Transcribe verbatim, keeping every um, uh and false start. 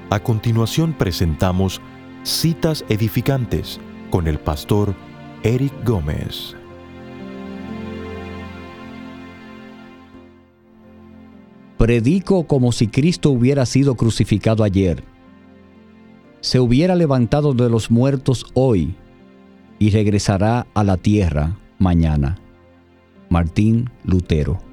A continuación presentamos Citas Edificantes con el pastor Eric Gómez. Predico como si Cristo hubiera sido crucificado ayer, se hubiera levantado de los muertos hoy y regresará a la tierra mañana. Martín Lutero.